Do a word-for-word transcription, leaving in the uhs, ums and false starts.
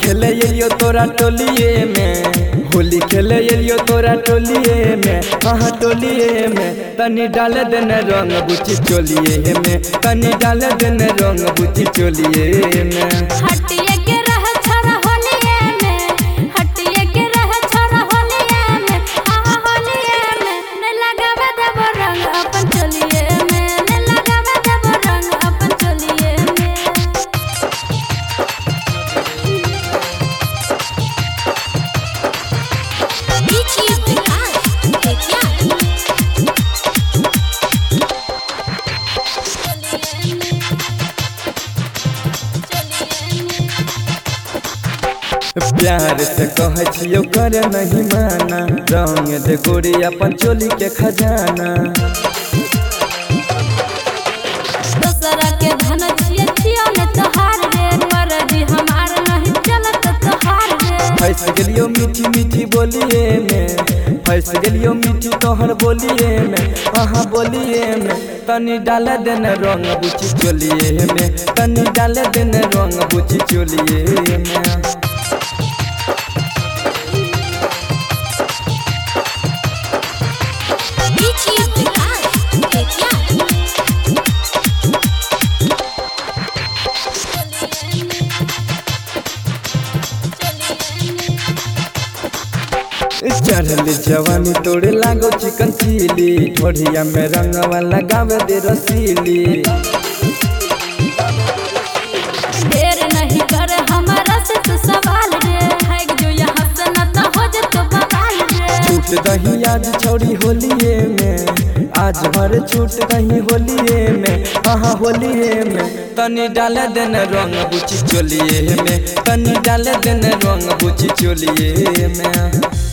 खेले एलियो तोरा टोलिए में, होली खेले एलियो तोरा टोलिए में, हाँ टोलिए में। तनी डाल देने रंग बुची चोलिए में, तनी डाल देने रंग बुची चोलिए में। हटिए के रह छोरा होलिए में, हटिए के रह छोरा होलिए में, हाँ होलिए में। न लगावे देबो रंग अपन चोलिए में, न लगावे देबो रंग अपन चोलिए में। प्यार से कहे छियो करे नहीं माना, रंग दे गोरी अपन चोली के खजाना। दूसरा के धन छिए छियो ने तोहार रे, मर्जी हमार नहीं चलत तोहार रे। फंस गेलियो मीठी मीठी बोलिए में, फंस गेलियो मीठी तोहर बोलिए में, हाँ बोलिए में। तनी डाल देने रंग बुची चोलिए में, तनी डाल देने रंग बुची चोलिए में। चढ़ल जवानी तोड़े लागो चिकन चिली, ढोढ़िया में रंगवा लगावे दे रसीली। देर नहीं कर हमारा से तू सवाल रे, है जो यहाँ से न तो हो जतो बवाल रे। छूट दही आज छोड़ी होलिए में, आज भर छूट दही होलिए में, हाँ होलिए में। तनी डाल देने रंग बुची चोलिए में, तनी डाल देने रंग बुची चोलिए में।